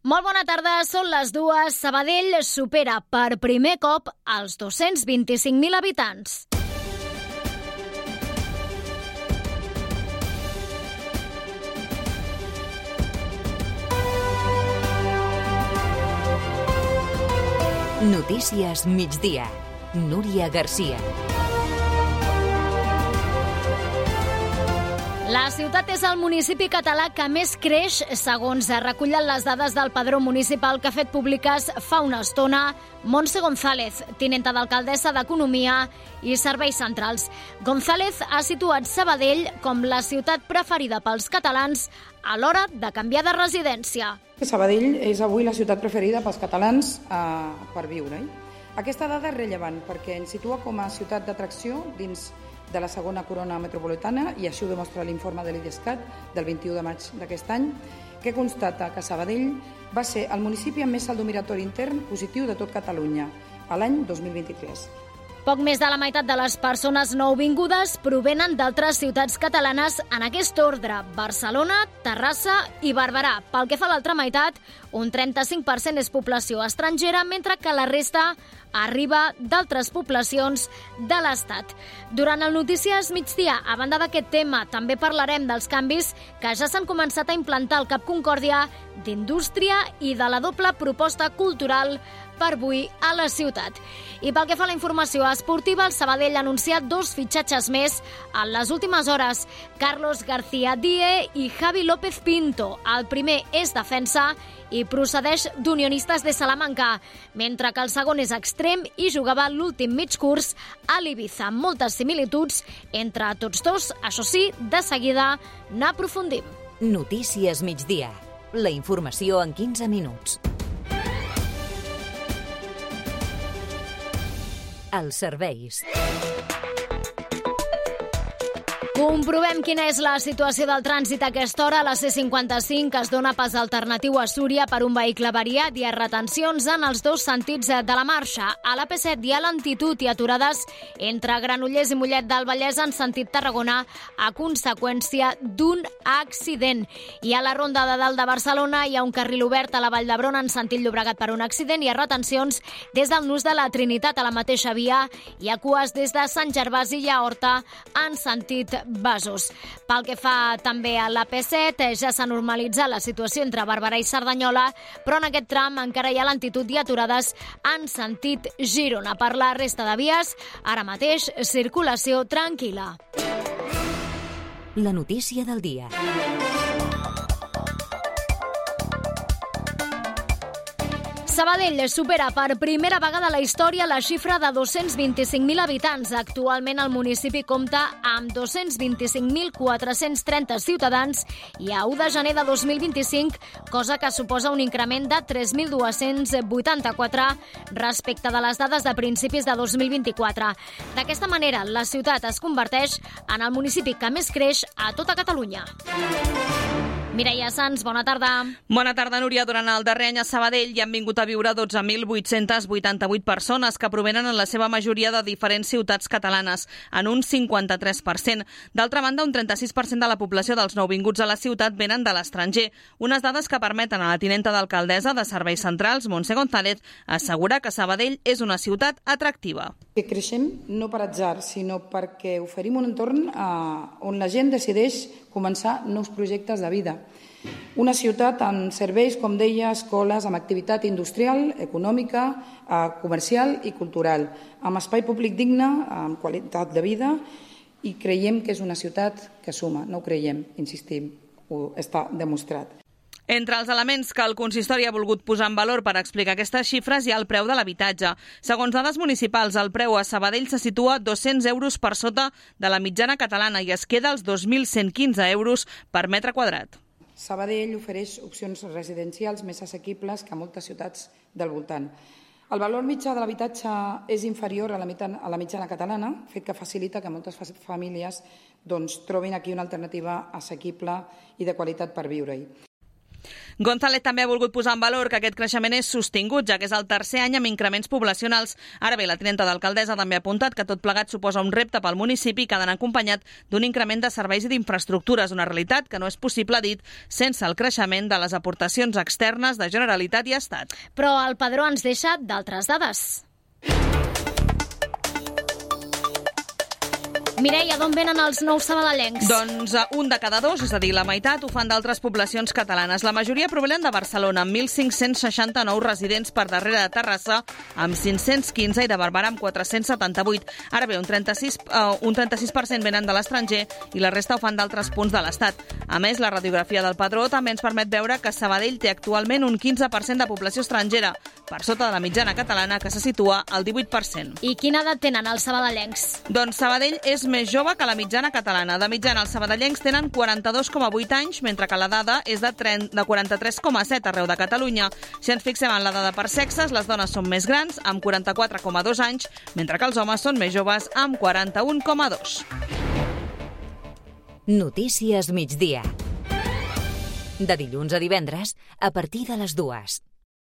Molt bona tarda, són les 2. Sabadell supera per primer cop els 225.000 habitants. Notícies migdia. Núria Garcia. La ciutat és el municipi català que més creix, segons recullen les dades del Padró Municipal que ha fet públiques fa una estona Montse González, tinenta d'alcaldessa d'Economia i Serveis Centrals. González ha situat Sabadell com la ciutat preferida pels catalans a l'hora de canviar de residència. Sabadell és avui la ciutat preferida pels catalans per viure. Aquesta dada és rellevant perquè ens situa com a ciutat d'atracció dins de la segona corona metropolitana, i així ho demostra l'informe de l'IDESCAT del 21 de maig d'aquest any, que constata que Sabadell va ser el municipi amb més saldo migratori intern positiu de tot Catalunya a l'any 2023. Poc més de la meitat de les persones nouvingudes provenen d'altres ciutats catalanes en aquest ordre: Barcelona, Terrassa i Barberà. Pel que fa a l'altra meitat, un 35% és població estrangera, mentre que la resta arriba d'altres poblacions de l'Estat. Durant el Notícies Migdia, a banda d'aquest tema, també parlarem dels canvis que ja s'han començat a implantar al Cap Concòrdia d'Indústria i de la doble proposta cultural per avui a la ciutat. I pel que fa a la informació esportiva, el Sabadell ha anunciat 2 fitxatges més en les últimes hores: Carlos García Die i Javi López Pinto. El primer és defensa i procedeix d'Unionistes de Salamanca, mentre que el segon és extrem i jugava l'últim mig curs a l'Ibiza. Moltes similituds entre tots dos, això sí, de seguida n'aprofundim. Notícies migdia. La informació en 15 minuts. Els serveis. Comprovem quina és la situació del trànsit a aquesta hora. A la C55 es dona pas alternatiu a Súria per un vehicle variat i a retencions en els 2 sentits de la marxa. A la P7 hi ha lentitud i aturades entre Granollers i Mollet del Vallès en sentit Tarragona a conseqüència d'un accident. I a la Ronda de Dalt de Barcelona hi ha un carril obert a la Vall d'Hebron en sentit Llobregat per un accident i a retencions des del nus de la Trinitat a la mateixa via i a cues des de Sant Gervasi i a Horta en sentit Besòs. Pel que fa també a la P7, ja s'ha normalitzat la situació entre Barberà i Cerdanyola, però en aquest tram encara hi ha lentitud i aturades en sentit Girona. Per la resta de vies, ara mateix, circulació tranquil·la. La notícia del dia. Sabadell supera per primera vegada a la història la xifra de 225.000 habitants. Actualment el municipi compta amb 225.430 ciutadans i a 1 de gener de 2025, cosa que suposa un increment de 3.284 respecte de les dades de principis de 2024. D'aquesta manera, la ciutat es converteix en el municipi que més creix a tota Catalunya. Mireia Sans, bona tarda. Bona tarda, Núria. Durant el darrer any a Sabadell hi han vingut a viure 12.888 persones que provenen en la seva majoria de diferents ciutats catalanes, en un 53%. D'altra banda, un 36% de la població dels nouvinguts a la ciutat venen de l'estranger. Unes dades que permeten a la tinenta d'alcaldessa de Serveis Centrals, Montse González, assegurar que Sabadell és una ciutat atractiva. Que creixem no per atzar, sinó perquè oferim un entorn on la gent decideix començar nous projectes de vida. Una ciutat amb serveis, com deia, escoles, amb activitat industrial, econòmica, comercial i cultural, amb espai públic digne, amb qualitat de vida, i creiem que és una ciutat que suma. No ho creiem, insistim, està demostrat. Entre els elements que el consistori ha volgut posar en valor per explicar aquestes xifres hi ha el preu de l'habitatge. Segons dades municipals, el preu a Sabadell se situa 200 euros per sota de la mitjana catalana i es queda als 2.115 euros per metre quadrat. Sabadell ofereix opcions residencials més assequibles que moltes ciutats del voltant. El valor mitjà de l'habitatge és inferior a la mitjana catalana, fet que facilita que moltes famílies trobin aquí una alternativa assequible i de qualitat per viure-hi. González també ha volgut posar en valor que aquest creixement és sostingut, ja que és el tercer any amb increments poblacionals. Ara bé, la tinenta d'alcaldessa també ha apuntat que tot plegat suposa un repte pel municipi que ha d'anar acompanyat d'un increment de serveis i d'infraestructures, una realitat que no és possible, dit, sense el creixement de les aportacions externes de Generalitat i Estat. Però el padró ens deixa d'altres dades. Mireia, d'on venen els nous sabadellencs? Doncs un de cada dos, és a dir, la meitat, ho fan d'altres poblacions catalanes. La majoria provenen de Barcelona, amb 1.569 residents per darrere de Terrassa, amb 515 i de Barberà amb 478. Ara bé, un 36% venen de l'estranger i la resta ho fan d'altres punts de l'Estat. A més, la radiografia del padró també ens permet veure que Sabadell té actualment un 15% de població estrangera, per sota de la mitjana catalana, que se situa al 18%. I quina edat tenen els sabadellencs? Doncs Sabadell és més jove que la mitjana catalana. De mitjana, els sabadellencs tenen 42,8 anys, mentre que la dada és de 43,7 arreu de Catalunya. Si ens fixem en la dada per sexes, les dones són més grans, amb 44,2 anys, mentre que els homes són més joves, amb 41,2. Notícies migdia. De dilluns a divendres, a partir de les 2.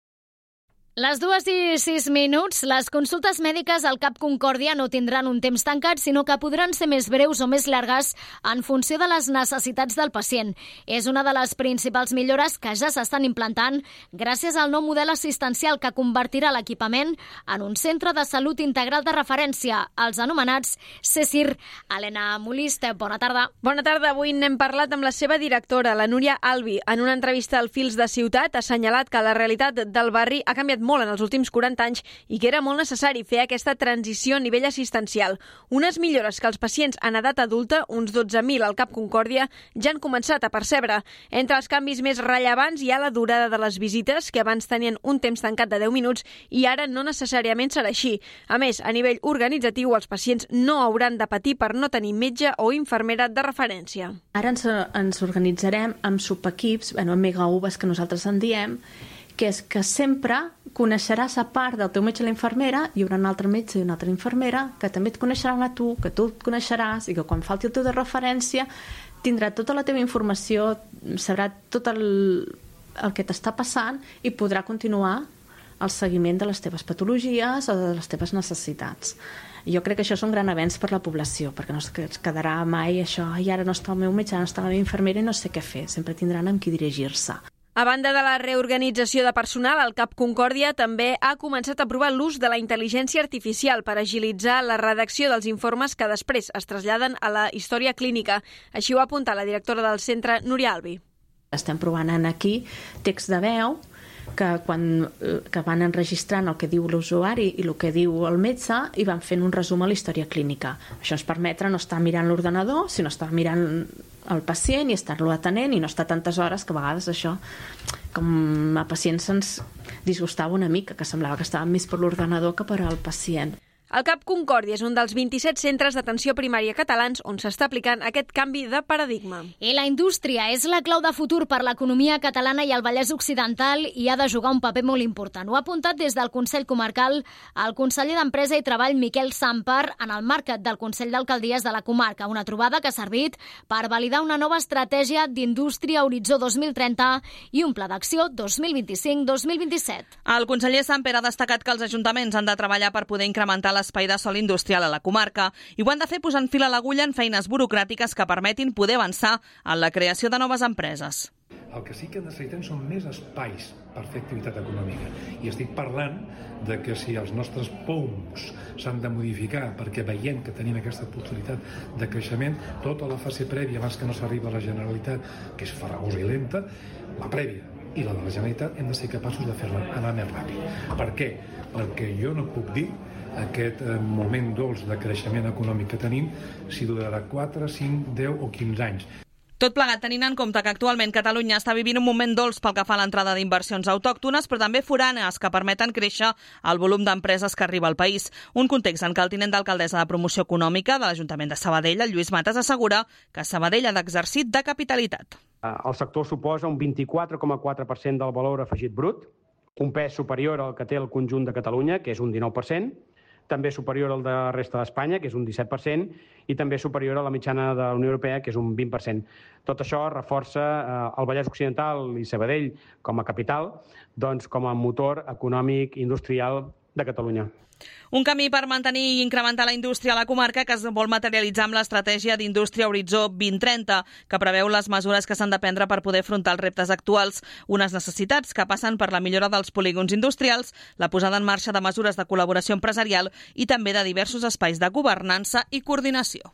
Les 2:06, les consultes mèdiques al CAP Concòrdia no tindran un temps tancat, sinó que podran ser més breus o més llargues en funció de les necessitats del pacient. És una de les principals millores que ja s'estan implantant gràcies al nou model assistencial que convertirà l'equipament en un centre de salut integral de referència, els anomenats CSIR. Helena Molist, bona tarda. Bona tarda. Avui n'hem parlat amb la seva directora, la Núria Albi. En una entrevista al Fils de Ciutat ha assenyalat que la realitat del barri ha canviat molt en els últims 40 anys i que era molt necessari fer aquesta transició a nivell assistencial. Unes millores que els pacients en edat adulta, uns 12.000 al CAP Concòrdia, ja han començat a percebre. Entre els canvis més rellevants hi ha la durada de les visites, que abans tenien un temps tancat de 10 minuts i ara no necessàriament serà així. A més, a nivell organitzatiu, els pacients no hauran de patir per no tenir metge o infermera de referència. Ara ens organitzarem amb subequips, amb megaubes que nosaltres en diem, que és que sempre coneixeràs, a part del teu metge i la infermera, hi haurà un altre metge i una altra infermera que també et coneixeran a tu, que tu et coneixeràs i que quan falti el teu de referència tindrà tota la teva informació, sabrà tot el que t'està passant i podrà continuar el seguiment de les teves patologies o de les teves necessitats. Jo crec que això és un gran avenç per la població, perquè no es quedarà mai això, i ara no està el meu metge, no està la meva infermera i no sé què fer. Sempre tindran amb qui dirigir-se. A banda de la reorganització de personal, el CAP Concòrdia també ha començat a provar l'ús de la intel·ligència artificial per agilitzar la redacció dels informes que després es traslladen a la història clínica. Així ho ha apuntat la directora del centre, Núria Albi. Estem provant aquí text de veu que van enregistrant el que diu l'usuari i el que diu el metge i van fent un resum a la història clínica. Això ens permetre no estar mirant l'ordenador, sinó estar mirant el pacient i estar-lo atenent i no estar tantes hores, que a vegades això com a pacients ens disgustava una mica, que semblava que estàvem més per l'ordenador que per al pacient. El CAP Concòrdia és un dels 27 centres d'atenció primària catalans on s'està aplicant aquest canvi de paradigma. I la indústria és la clau de futur per l'economia catalana i el Vallès Occidental i ha de jugar un paper molt important. Ho ha apuntat des del Consell Comarcal el conseller d'Empresa i Treball Miquel Sampar en el marc del Consell d'Alcaldies de la comarca, una trobada que ha servit per validar una nova estratègia d'indústria Horitzó 2030 i un pla d'acció 2025-2027. El conseller Sampar ha destacat que els ajuntaments han de treballar per poder incrementar l'espai de sòl industrial a la comarca i ho han de fer posant fil a l'agulla en feines burocràtiques que permetin poder avançar en la creació de noves empreses. El que sí que necessitem són més espais per fer activitat econòmica. I estic parlant de que si els nostres POUMs s'han de modificar perquè veiem que tenim aquesta possibilitat de creixement, tota la fase prèvia abans que no s'arriba a la Generalitat, que és farragosa i lenta, la prèvia i la de la Generalitat hem de ser capaços de fer-la anar més ràpid. Per què? Perquè jo no puc dir aquest moment dolç de creixement econòmic que tenim si durarà 4, 5, 10 o 15 anys. Tot plegat tenint en compte que actualment Catalunya està vivint un moment dolç pel que fa a l'entrada d'inversions autòctones, però també foranes que permeten créixer el volum d'empreses que arriba al país. Un context en què el tinent d'alcaldessa de Promoció Econòmica de l'Ajuntament de Sabadell, el Lluís Matas, assegura que Sabadell ha d'exercir de capitalitat. El sector suposa un 24,4% del valor afegit brut, un pes superior al que té el conjunt de Catalunya, que és un 19%. també superior al de la resta d'Espanya, que és un 17%, i també superior a la mitjana de la Unió Europea, que és un 20%. Tot això reforça el Vallès Occidental i Sabadell com a capital, doncs com a motor econòmic i industrial de Catalunya. Un camí per mantenir i incrementar la indústria a la comarca que es vol materialitzar amb l'estratègia d'Indústria Horitzó 2030, que preveu les mesures que s'han de prendre per poder afrontar els reptes actuals, unes necessitats que passen per la millora dels polígons industrials, la posada en marxa de mesures de col·laboració empresarial i també de diversos espais de governança i coordinació.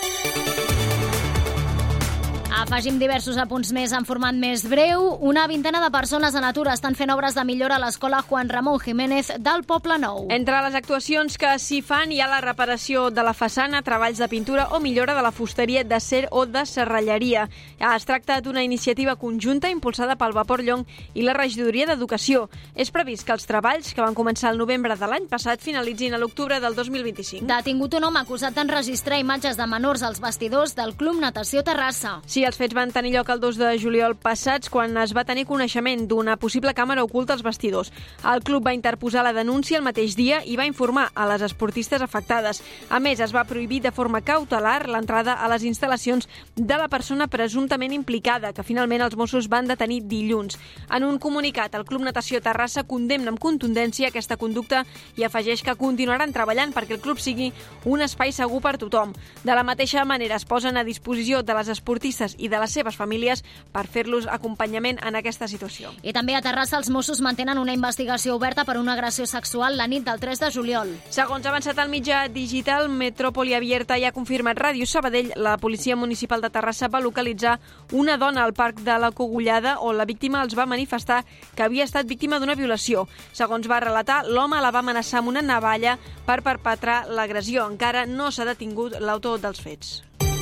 Afegim diversos apunts més en format més breu. Una vintena de persones en atur estan fent obres de millora a l'escola Juan Ramón Jiménez del Poble Nou. Entre les actuacions que s'hi fan hi ha la reparació de la façana, treballs de pintura o millora de la fusteria d'acer o de serralleria. Es tracta d'una iniciativa conjunta impulsada pel Vapor Llong i la Regidoria d'Educació. És previst que els treballs, que van començar el novembre de l'any passat, finalitzin a l'octubre del 2025. Detingut un home acusat d'enregistrar imatges de menors als vestidors del Club Natació Terrassa. Sí, els fets van tenir lloc el 2 de juliol passats, quan es va tenir coneixement d'una possible càmera oculta als vestidors. El club va interposar la denúncia el mateix dia i va informar a les esportistes afectades. A més, es va prohibir de forma cautelar l'entrada a les instal·lacions de la persona presumptament implicada, que finalment els Mossos van detenir dilluns. En un comunicat, el Club Natació Terrassa condemna amb contundència aquesta conducta i afegeix que continuaran treballant perquè el club sigui un espai segur per tothom. De la mateixa manera, es posen a disposició de les esportistes i de les seves famílies per fer-los acompanyament en aquesta situació. I també a Terrassa els Mossos mantenen una investigació oberta per una agressió sexual la nit del 3 de juliol. Segons ha avançat el mitjà digital Metròpoli Abierta i ha confirmat Ràdio Sabadell, la Policia Municipal de Terrassa va localitzar una dona al Parc de la Cogullada on la víctima els va manifestar que havia estat víctima d'una violació. Segons va relatar, l'home la va amenaçar amb una navalla per perpetrar l'agressió. Encara no s'ha detingut l'autor dels fets.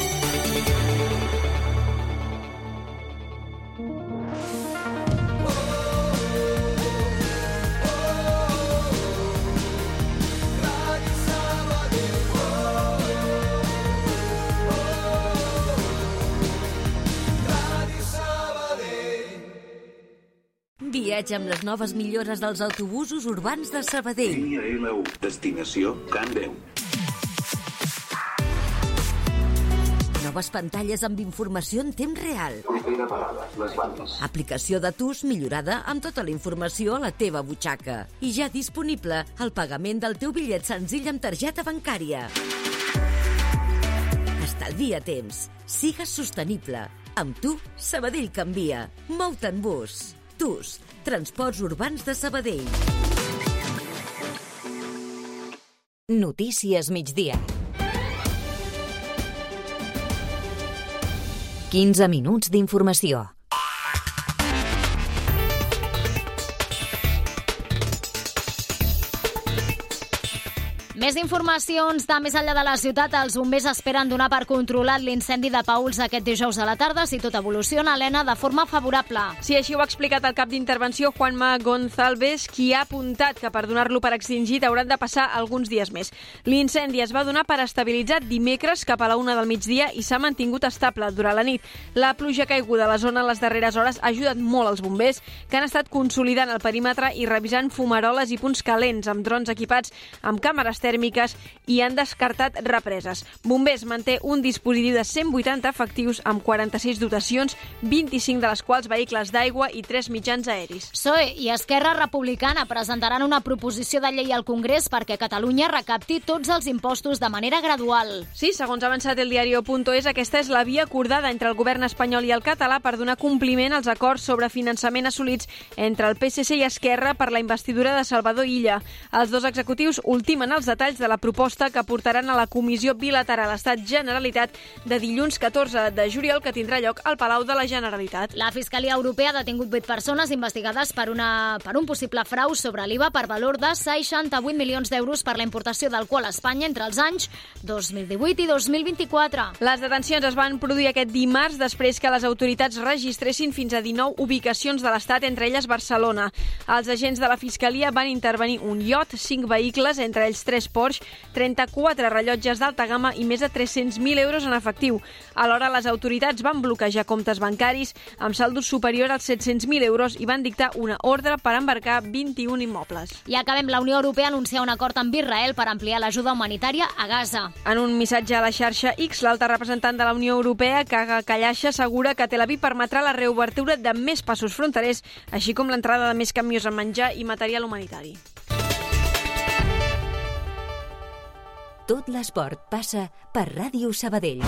Viatge amb les noves millores dels autobusos urbans de Sabadell. Línia L1, destinació Can 10. Noves pantalles amb informació en temps real. Propera parada, les bandes. Aplicació de TUS millorada amb tota la informació a la teva butxaca. I ja disponible el pagament del teu bitllet senzill amb targeta bancària. Estalvia temps. Sigues sostenible. Amb tu, Sabadell canvia. Mou-te en bus. TUS, Transports Urbans de Sabadell. Notícies migdia. 15 minuts d'informació. Més informacions de més enllà de la ciutat. Els bombers esperen donar per controlat l'incendi de Paüls aquest dijous a la tarda si tot evoluciona, Helena, de forma favorable. Sí, així ho ha explicat el cap d'intervenció Juanma González, qui ha apuntat que per donar-lo per extingit hauran de passar alguns dies més. L'incendi es va donar per estabilitzat dimecres cap a la 1 del migdia i s'ha mantingut estable durant la nit. La pluja caiguda a la zona en les darreres hores ha ajudat molt als bombers, que han estat consolidant el perímetre i revisant fumaroles i punts calents amb drons equipats amb càmeres tèrmiques i han descartat represes. Bombers manté un dispositiu de 180 efectius amb 46 dotacions, 25 de les quals vehicles d'aigua i 3 mitjans aeris. PSOE i Esquerra Republicana presentaran una proposició de llei al Congrés perquè Catalunya recapti tots els impostos de manera gradual. Sí, segons ha avançat el diario.es, aquesta és la via acordada entre el govern espanyol i el català per donar compliment als acords sobre finançament assolits entre el PSC i Esquerra per la investidura de Salvador Illa. Els dos executius ultimen els detalls de la proposta que portaran a la Comissió Bilateral Estat-Generalitat de dilluns 14 de juliol, que tindrà lloc al Palau de la Generalitat. La Fiscalia Europea ha detingut 8 persones investigades per un possible frau sobre l'IVA per valor de 68 milions d'euros per la importació d'alcohol a Espanya entre els anys 2018 i 2024. Les detencions es van produir aquest dimarts després que les autoritats registressin fins a 19 ubicacions de l'Estat, entre elles Barcelona. Els agents de la Fiscalia van intervenir un iot, 5 vehicles, entre ells 3 Porsche, 34 rellotges d'alta gamma i més de 300.000 euros en efectiu. Alhora, les autoritats van bloquejar comptes bancaris amb saldos superior als 700.000 euros i van dictar una ordre per embarcar 21 immobles. I acabem. La Unió Europea anuncia un acord amb Israel per ampliar l'ajuda humanitària a Gaza. En un missatge a la xarxa X, l'alta representant de la Unió Europea, Kaga Kallasha, assegura que Tel Aviv permetrà la reobertura de més passos fronterers, així com l'entrada de més camions amb menjar i material humanitari. Tot l'esport passa per Ràdio Sabadell.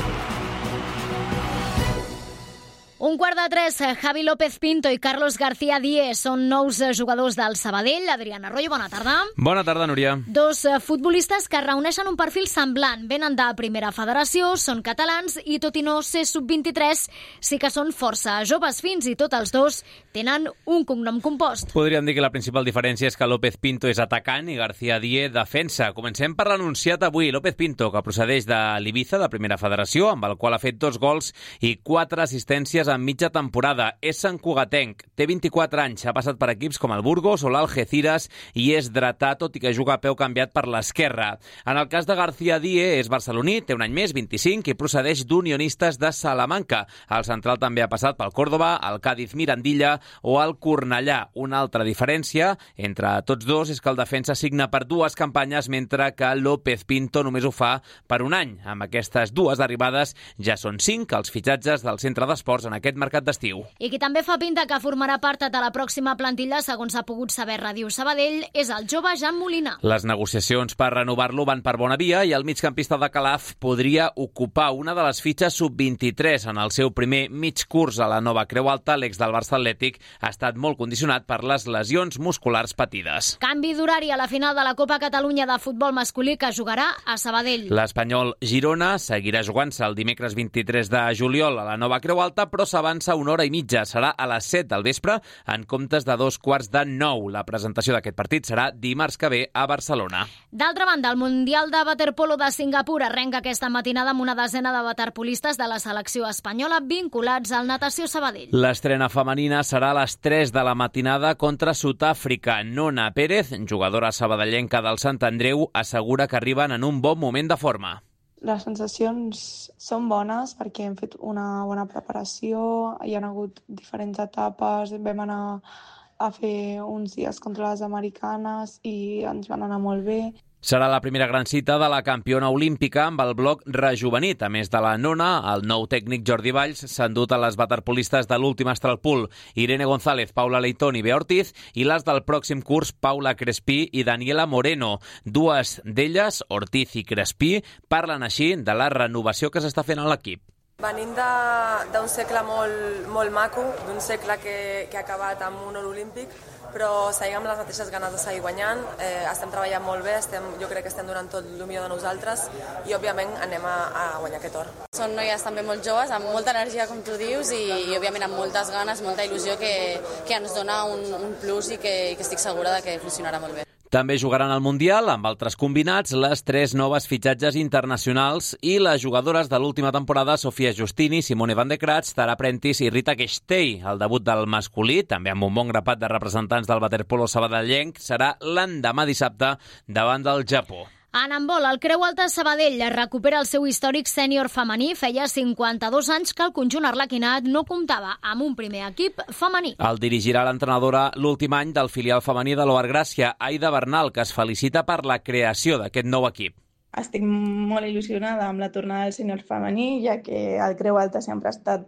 2:45, Javi López Pinto i Carlos García Díez són nous jugadors del Sabadell. Adrián Arroyo, bona tarda. Bona tarda, Núria. Dos futbolistes que reuneixen un perfil semblant. Venen de Primera Federació, són catalans i, tot i no ser sub-23, sí que són força joves. Fins i tot els dos tenen un cognom compost. Podríem dir que la principal diferència és que López Pinto és atacant i García Díez defensa. Comencem per l'anunciat avui. López Pinto, que procedeix de l'Ibiza, de Primera Federació, amb el qual ha fet 2 gols i 4 assistències en mitja temporada. És santcugatenc, té 24 anys, ha passat per equips com el Burgos o l'Algeciras i és dretà, tot i que juga a peu canviat per l'esquerra. En el cas de García Díez, és barceloní, té un any més, 25, i procedeix d'Unionistes de Salamanca. El central també ha passat pel Córdoba, el Cádiz Mirandilla o el Cornellà. Una altra diferència entre tots dos és que el defensa signa per 2 campanyes, mentre que López Pinto només ho fa per un any. Amb aquestes 2 arribades ja són 5 els fitxatges del centre d'esports en aquest mercat d'estiu. I qui també fa pinta que formarà part de la pròxima plantilla, segons ha pogut saber Ràdio Sabadell, és el jove Jan Molina. Les negociacions per renovar-lo van per bona via i el migcampista de Calaf podria ocupar una de les fitxes sub-23 en el seu primer mig curs a la nova Creu Alta. L'ex del Barça Atlètic ha estat molt condicionat per les lesions musculars patides. Canvi d'horari a la final de la Copa Catalunya de futbol masculí que jugarà a Sabadell. L'Espanyol Girona seguirà jugant-se el dimecres 23 de juliol a la nova Creu Alta, però s'avança 1 hora i mitja. Serà a les 7 del vespre en comptes de 8:45. La presentació d'aquest partit serà dimarts que ve a Barcelona. D'altra banda, el Mundial de Waterpolo de Singapur arrenca aquesta matinada amb una desena de waterpolistes de la selecció espanyola vinculats al Natació Sabadell. L'estrena femenina serà a les 3 de la matinada contra Sud-àfrica. Nona Pérez, jugadora sabadellenca del Sant Andreu, assegura que arriben en un bon moment de forma. Les sensacions són bones perquè hem fet una bona preparació, hi ha hagut diferents etapes, vam anar a fer uns dies contra les americanes i ens van anar molt bé. Serà la primera gran cita de la campiona olímpica amb el bloc rejuvenit. A més de la nona, el nou tècnic Jordi Valls s'ha endut a les waterpolistes de l'últim Astralpool, Irene González, Paula Leitón i Bea Ortiz, i les del pròxim curs, Paula Crespí i Daniela Moreno. 2 d'elles, Ortiz i Crespí, parlen així de la renovació que s'està fent a l'equip. Venim d'un segle molt maco, d'un segle que ha acabat amb un or olímpic, però seguim amb les mateixes ganes de seguir guanyant, estem treballant molt bé, jo crec que estem donant tot el millor de nosaltres i òbviament anem a guanyar aquest or. Són noies també molt joves, amb molta energia com tu dius i òbviament amb moltes ganes, molta il·lusió que ens dona un plus i que estic segura de que funcionarà molt bé. També jugaran al Mundial, amb altres combinats, les 3 noves fitxatges internacionals i les jugadores de l'última temporada, Sofia Justini, Simone Van de Kratz, Tara Prentice i Rita Kestei. El debut del masculí, també amb un bon grapat de representants del waterpolo sabadellenc, serà l'endemà dissabte davant del Japó. En handbol, el Creu Alta Sabadell recupera el seu històric sènior femení. Feia 52 anys que el conjunt arlequinat no comptava amb un primer equip femení. El dirigirà l'entrenadora l'últim any del filial femení de l'Oar Gràcia, Aida Bernal, que es felicita per la creació d'aquest nou equip. Estic molt il·lusionada amb la tornada del sènior femení, ja que el Creu Alta sempre ha estat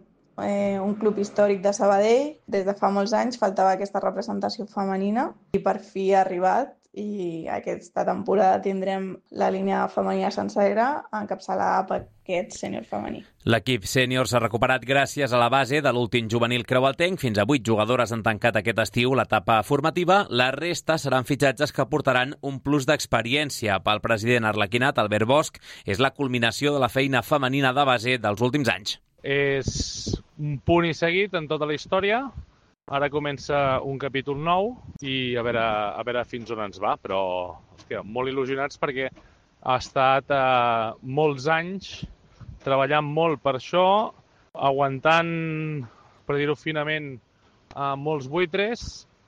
un club històric de Sabadell. Des de fa molts anys faltava aquesta representació femenina i per fi ha arribat. I aquesta temporada tindrem la línia femenina sencera encapçalada per aquest sènior femení. L'equip sènior s'ha recuperat gràcies a la base de l'últim juvenil creualtenc. Fins a 8 jugadores han tancat aquest estiu l'etapa formativa. La resta seran fitxatges que portaran un plus d'experiència. Pel president arlequinat, Albert Bosch, és la culminació de la feina femenina de base dels últims anys. És un punt i seguit en tota la història. Ara comença un capítol nou i a veure fins on ens va, però hòstia, molt il·lusionats perquè ha estat molts anys treballant molt per això, aguantant, per dir-ho finament, molts buitres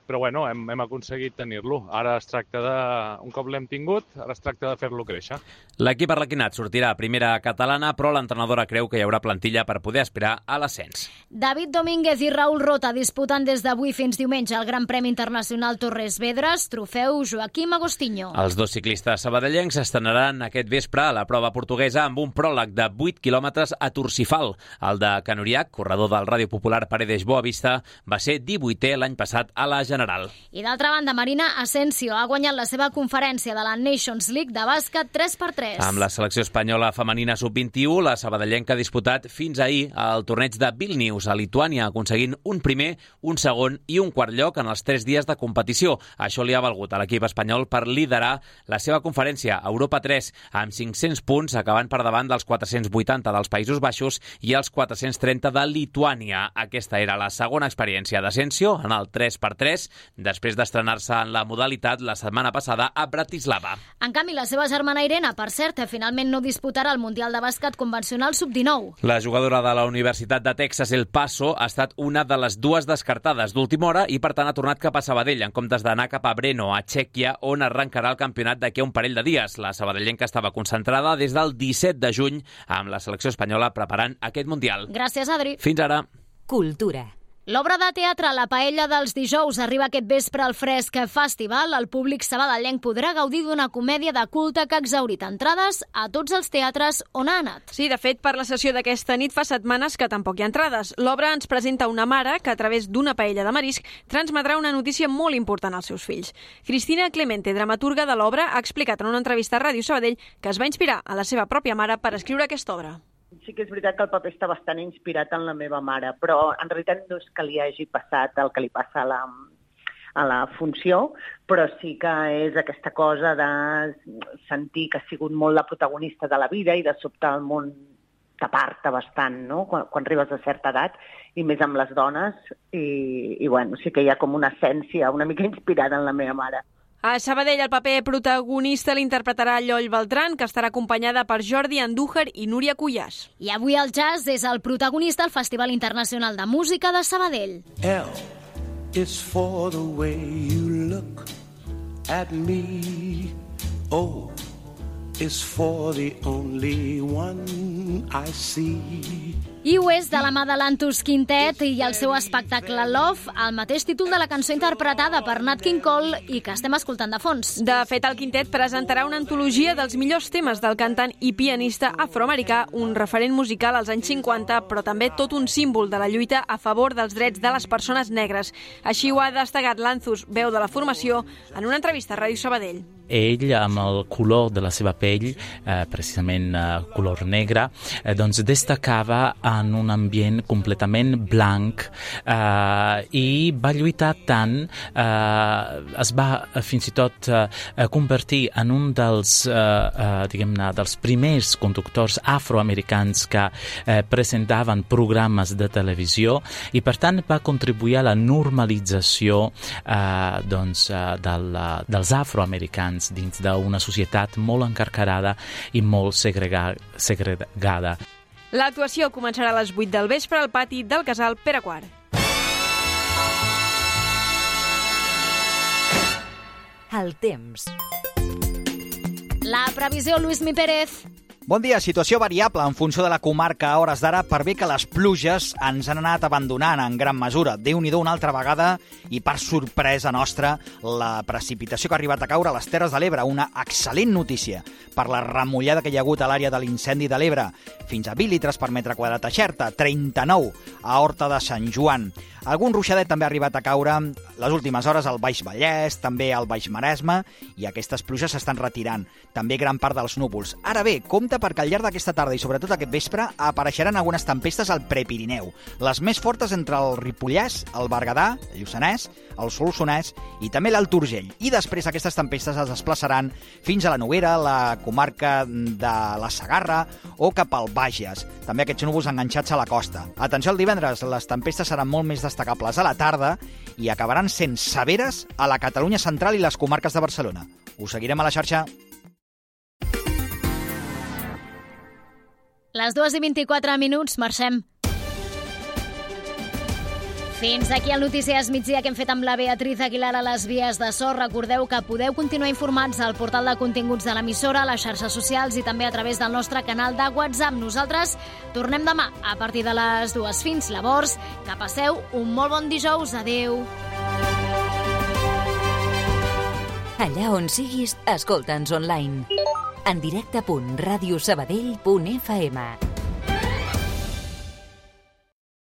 però bueno, hem aconseguit tenir-lo. Ara es tracta un cop l'hem tingut, ara es tracta de fer-lo créixer. L'equip arlequinat sortirà a primera catalana, però l'entrenadora creu que hi haurà plantilla per poder aspirar a l'ascens. David Domínguez i Raül Rota disputen des d'avui fins diumenge el Gran Premi Internacional Torres Vedras, trofeu Joaquim Agostinho. Els dos ciclistes sabadellencs estrenaran aquest vespre a la prova portuguesa amb un pròleg de 8 quilòmetres a Tursifal. El de Canuriac, corredor del Ràdio Popular Paredes Boavista, va ser 18è l'any passat a la General. I d'altra banda, Marina Asensio ha guanyat la seva conferència de la Nations League de bàsquet 3x3. Amb la selecció espanyola femenina sub-21, la sabadellenca ha disputat fins ahir el torneig de Vilnius a Lituània, aconseguint un primer, un segon i un quart lloc en els 3 dies de competició. Això li ha valgut a l'equip espanyol per liderar la seva conferència Europa 3 amb 500 punts, acabant per davant dels 480 dels Països Baixos i els 430 de Lituània. Aquesta era la segona experiència d'Asensio en el 3x3, després d'estrenar-se en la modalitat la setmana passada a Bratislava. En canvi, la seva germana Irene, per cert, finalment no disputarà el Mundial de Bàsquet convencional sub-19. La jugadora de la Universitat de Texas, El Paso, ha estat una de les dues descartades d'última hora i, per tant, ha tornat cap a Sabadell, en comptes d'anar cap a Brno, a Txèquia, on arrencarà el campionat d'aquí a un parell de dies. La sabadellenca estava concentrada des del 17 de juny amb la selecció espanyola preparant aquest Mundial. Gràcies, Adri. Fins ara. Cultura. L'obra de teatre La Paella dels dijous arriba aquest vespre al Fresc Festival. El públic sabadellenc podrà gaudir d'una comèdia de culte que ha exhaurit entrades a tots els teatres on ha anat. Sí, de fet, per la sessió d'aquesta nit fa setmanes que tampoc hi ha entrades. L'obra ens presenta una mare que, a través d'una paella de marisc, transmetrà una notícia molt important als seus fills. Cristina Clemente, dramaturga de l'obra, ha explicat en una entrevista a Ràdio Sabadell que es va inspirar a la seva pròpia mare per escriure aquesta obra. Sí que és veritat que el paper està bastant inspirat en la meva mare, però en realitat no és que li hagi passat el que li passa a la funció, però sí que és aquesta cosa de sentir que ha sigut molt la protagonista de la vida i de sobte el món t'aparta bastant, no? Quan arribes a certa edat, i més amb les dones, i bueno, sí que hi ha com una essència una mica inspirada en la meva mare. A Sabadell, el paper protagonista l'interpretarà Lloll Beltran, que estarà acompanyada per Jordi Andújar i Núria Cuyàs. I avui el jazz és el protagonista al Festival Internacional de Música de Sabadell. L is for the way you look at me. O is for the only one I see. I ho és de la mà de l'Antus Quintet i el seu espectacle Love, el mateix títol de la cançó interpretada per Nat King Cole i que estem escoltant de fons. De fet, el Quintet presentarà una antologia dels millors temes del cantant i pianista afroamericà, un referent musical als anys 50, però també tot un símbol de la lluita a favor dels drets de les persones negres. Així ho ha destacat l'Antus, veu de la formació, en una entrevista a Ràdio Sabadell. Ell, amb el color de la seva pell, precisament color negre, doncs destacava en un ambient completament blanc i va lluitar tant, es va fins i tot convertir en un dels, diguem-ne, dels primers conductors afroamericans que presentaven programes de televisió i, per tant, va contribuir a la normalització dels afroamericans dins d'una societat molt encarcarada i molt segregada. L'actuació començarà a les 8 del vespre al pati del Casal Pere IV. El temps. La previsió, Lluís Mi Pérez. Bon dia. Situació variable en funció de la comarca a hores d'ara, per bé que les pluges ens han anat abandonant en gran mesura. Déu-n'hi-do una altra vegada i, per sorpresa nostra, la precipitació que ha arribat a caure a les Terres de l'Ebre. Una excel·lent notícia per la remullada que hi ha hagut a l'àrea de l'incendi de l'Ebre. Fins a 20 litres per metre quadrat a Xerta, 39 a Horta de Sant Joan. Algun ruixadet també ha arribat a caure les últimes hores al Baix Vallès, també al Baix Maresme, i aquestes pluges s'estan retirant. També gran part dels núvols. Ara bé, compte perquè al llarg d'aquesta tarda i sobretot aquest vespre apareixeran algunes tempestes al Prepirineu. Les més fortes entre el Ripollès, el Berguedà, el Lluçanès, el Solsonès i també l'Alt Urgell. I després aquestes tempestes es desplaçaran fins a la Noguera, la comarca de la Segarra o cap al Bages. També aquests núvols enganxats a la costa. Atenció, el divendres les tempestes seran molt més destacables a la tarda i acabaran sent severes a la Catalunya central i les comarques de Barcelona. Us seguirem a la xarxa. Les 2:24, marxem. Fins aquí el Notícies Migdia que hem fet amb la Beatriz Aguilar a les vies de so. Recordeu que podeu continuar informats al portal de continguts de l'emissora, a les xarxes socials i també a través del nostre canal de WhatsApp. Nosaltres tornem demà a partir de les 2. Fins llavors, que passeu un molt bon dijous. Adéu. Allà on siguis, escolta'ns online. En directe.radiosabadell.fm